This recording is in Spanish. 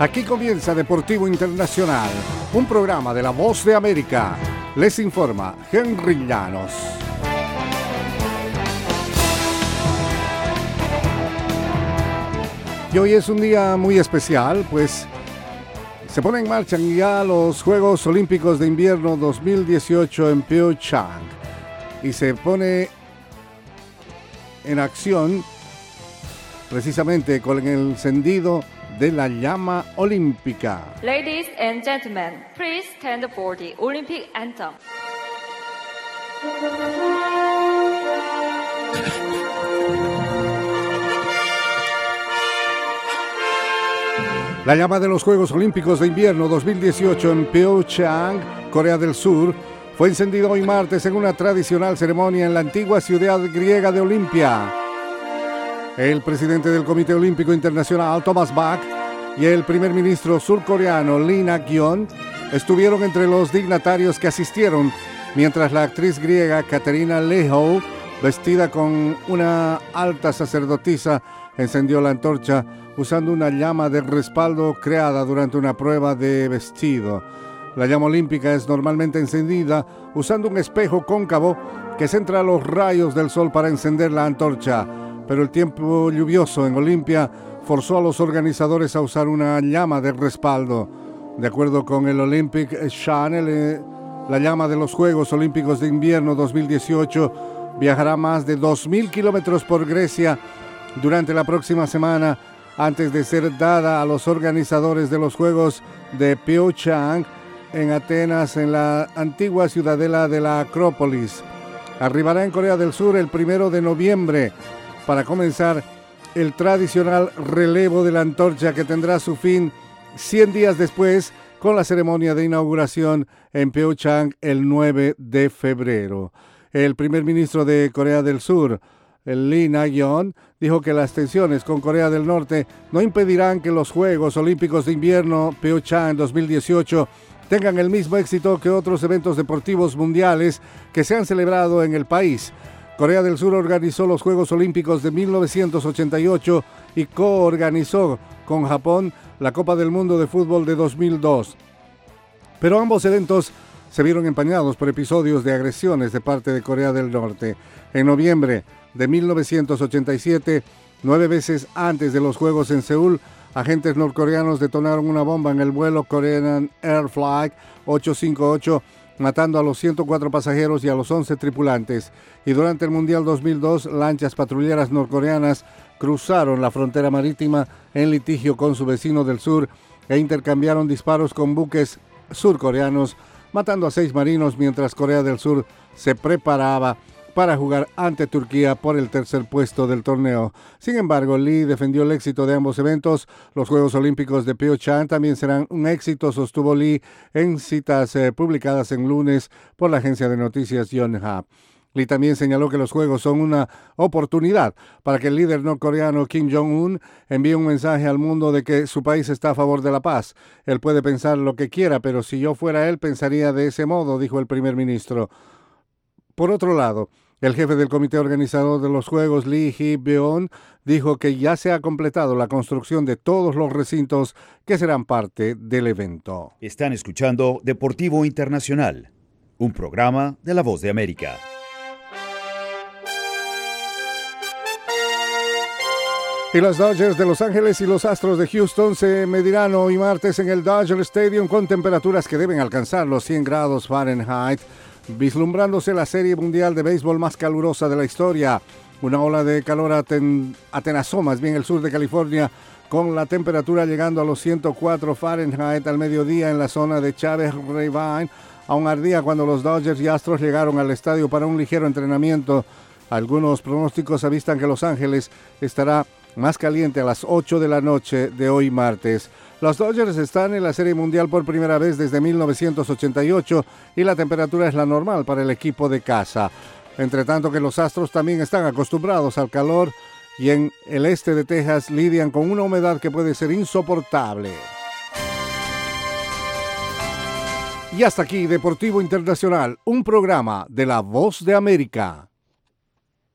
Aquí comienza Deportivo Internacional, un programa de La Voz de América. Les informa Henry Llanos. Y hoy es un día muy especial, pues se ponen en marcha ya los Juegos Olímpicos de Invierno 2018 en Pyeongchang y se pone en acción precisamente con el encendido de la llama olímpica. Ladies and gentlemen, please stand for the Olympic anthem. La llama de los Juegos Olímpicos de Invierno 2018 en Pyeongchang, Corea del Sur, fue encendida hoy martes en una tradicional ceremonia en la antigua ciudad griega de Olimpia. El presidente del Comité Olímpico Internacional, Thomas Bach, y el primer ministro surcoreano, Lee Nak-yeon, estuvieron entre los dignatarios que asistieron, mientras la actriz griega Katerina Lehou, vestida con una alta sacerdotisa, encendió la antorcha usando una llama de respaldo creada durante una prueba de vestido. La llama olímpica es normalmente encendida usando un espejo cóncavo que centra los rayos del sol para encender la antorcha, pero el tiempo lluvioso en Olimpia forzó a los organizadores a usar una llama de respaldo. De acuerdo con el Olympic Channel, la llama de los Juegos Olímpicos de Invierno 2018 viajará más de 2.000 kilómetros por Grecia durante la próxima semana, antes de ser dada a los organizadores de los Juegos de Pyeongchang en Atenas, en la antigua ciudadela de la Acrópolis. Arribará en Corea del Sur el 1 de noviembre para comenzar el tradicional relevo de la antorcha, que tendrá su fin 100 días después con la ceremonia de inauguración en Pyeongchang el 9 de febrero. El primer ministro de Corea del Sur, Lee Nak-yeon, dijo que las tensiones con Corea del Norte no impedirán que los Juegos Olímpicos de Invierno Pyeongchang 2018 tengan el mismo éxito que otros eventos deportivos mundiales que se han celebrado en el país. Corea del Sur organizó los Juegos Olímpicos de 1988 y coorganizó con Japón la Copa del Mundo de Fútbol de 2002. Pero ambos eventos se vieron empañados por episodios de agresiones de parte de Corea del Norte. En noviembre de 1987, 9 veces antes de los Juegos en Seúl, agentes norcoreanos detonaron una bomba en el vuelo Korean Air Flight 858, matando a los 104 pasajeros y a los 11 tripulantes. Y durante el Mundial 2002, lanchas patrulleras norcoreanas cruzaron la frontera marítima en litigio con su vecino del sur e intercambiaron disparos con buques surcoreanos, matando a 6 marinos mientras Corea del Sur se preparaba para jugar ante Turquía por el tercer puesto del torneo. Sin embargo, Lee defendió el éxito de ambos eventos. Los Juegos Olímpicos de Pyeongchang también serán un éxito, sostuvo Lee en citas publicadas en lunes por la agencia de noticias Yonhap. Lee también señaló que los Juegos son una oportunidad para que el líder norcoreano Kim Jong-un envíe un mensaje al mundo de que su país está a favor de la paz. Él puede pensar lo que quiera, pero si yo fuera él pensaría de ese modo, dijo el primer ministro. Por otro lado, el jefe del comité organizador de los Juegos, Lee Hee-byung, dijo que ya se ha completado la construcción de todos los recintos que serán parte del evento. Están escuchando Deportivo Internacional, un programa de La Voz de América. Y los Dodgers de Los Ángeles y los Astros de Houston se medirán hoy martes en el Dodger Stadium con temperaturas que deben alcanzar los 100 grados Fahrenheit, vislumbrándose la serie mundial de béisbol más calurosa de la historia. Una ola de calor atenazó más bien el sur de California, con la temperatura llegando a los 104 Fahrenheit al mediodía en la zona de Chávez Ravine. Aún ardía cuando los Dodgers y Astros llegaron al estadio para un ligero entrenamiento. Algunos pronósticos avistan que Los Ángeles estará más caliente a las 8 de la noche de hoy martes. Los Dodgers están en la Serie Mundial por primera vez desde 1988 y la temperatura es la normal para el equipo de casa. Entre tanto que los Astros también están acostumbrados al calor y en el este de Texas lidian con una humedad que puede ser insoportable. Y hasta aquí Deportivo Internacional, un programa de La Voz de América.